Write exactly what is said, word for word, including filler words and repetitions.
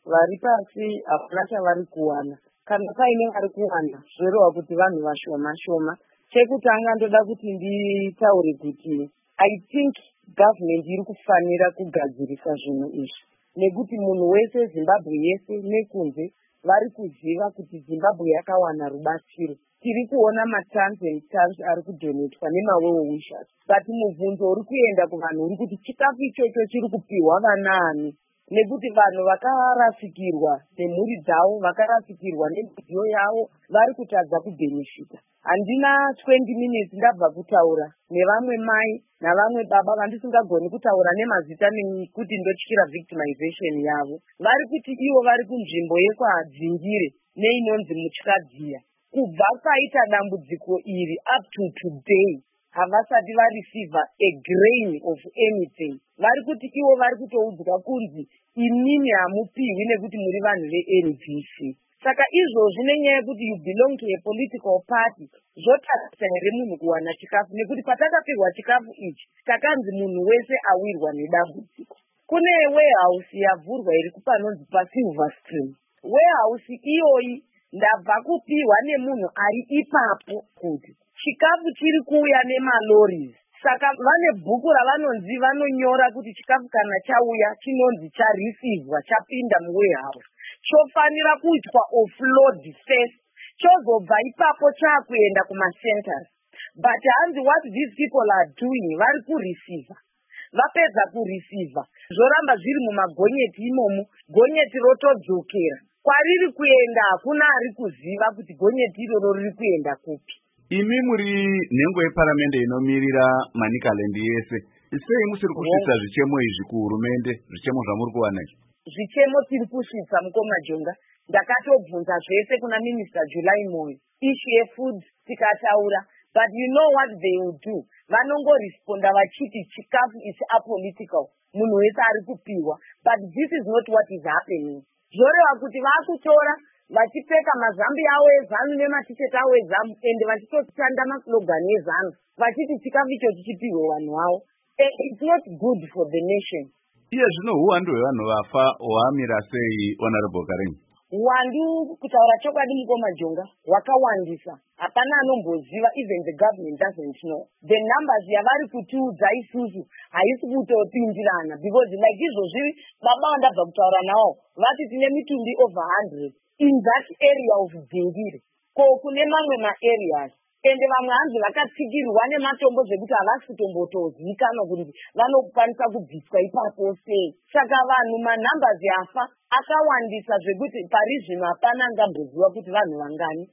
vari pasi hapana chavari kuwana. Kana paine vari kuwana zvoreva kuti vanhu vashoma shoma. Chekutanga ndoda kuti nditaure kuti I think government iri kufanira kugadzirisa zvinhu izvi, nekuti munhu wese Zimbabwe yese nekunze vari kuziva kuti Zimbabwe yakawana rubatsiro. Tiri kuona matans and tans ari kudonetwa nemawewo wishers, but mubvunzo uri kuenda kuvanhu uri kuti chikafu ichocho chiri kupiwa vanaani, nekuti vanhu vakarasikirwa nemhuri dzavo, vakarasikirwa nemidziyo yavo, vari kutadza kubhenefita. Handina twenty minutes ndabva kutaura nevamwe mai navamwe baba vandisingagoni kutaura nemazita nekuti ndotyira victimization yavo. Vari kuti ivo vari kunzvimbo yekwadzingire neinonzi Mutyadzia. Kubva paita dambudziko iri up to today havasati vareceiva a grain of anything. Vari kuti ivo vari kutoudzwa kunzi imimi hamupiwi nekuti muri vanhu ve-N D C. Saka izvozvi nenyaya yekuti you belong to a political party zvotarisa here munhu kuwana chikafu, nekuti patakapirwa chikafu ichi takanzi munhu wese awirwa nedambudziko. Kune warehouse yavhurwa iri kupanonzi paSilver Stream. Warehouse iyoyi ndabva kupiwa nemunhu ari ipapo kuti chikafu chiri kuuya nemalorries. Saka vane bhuku ravanonzi vanonyora kuti chikafu kana chauya chinonzi chareceiva chapinda muwarehouse chofanira kuitwa offload first, chozobva ipapo chakuenda kumacenters. But hanzi what these people are doing, vari kureceiva. Vapedza kureceiva zvoramba zviri mumagonyeti imomo, gonyeti rotodzokera kwariri kuenda. Hakuna ari kuziva kuti gonyeti iroro riri kuenda kupi. Imi muri nhengo yeparamende inomirira Manicaland yese, sei musiri kusvitsa zvichemo izvi kuhurumende, zvichemo zvamuri kuwana izvi? Zvichemo tiri kusvitsa Mukoma Jonga. Ndakatobvunza zvese kuna Minister July Moyo, issue yefood tikataura, but you know what they will do? Vanongoresponda vachiti chikafu is apolitical, munhu wese ari kupiwa. But this is not what is happening. Zvoreva kuti vakutora vachipfeka mazambi avo ezanu nematisheti avo ezamu ende vachitoshanda maslogani ezanu vachiti chikafu icho chichipiwe vanhu vavo. It's not good for the nation. Iye zvino uwandu hwevanhu vafa hwamira sei, Honorable Karen? Uwandu kutaura chokwadi Mukoma Jonga hwakawandisa. Hapana anomboziva, even the government doesn't know. The numbers yavari kutiudza isusu haisi kutopindirana, because like izvozvi baba vandabva kutaura navo vati tine mitumbi over one hundred in that area of Dzingire. Ko kune mamwe ma-areas ende vamwe hanzi vakatsigirwa nematombo zvekuti havasi kutombotozivikanwa kuti vanokwanisa kubviswa ipapo sei. Saka vanhu manumbers yafa akawandisa zvekuti pari zvino hapana angamboziva kuti vanhu vangani.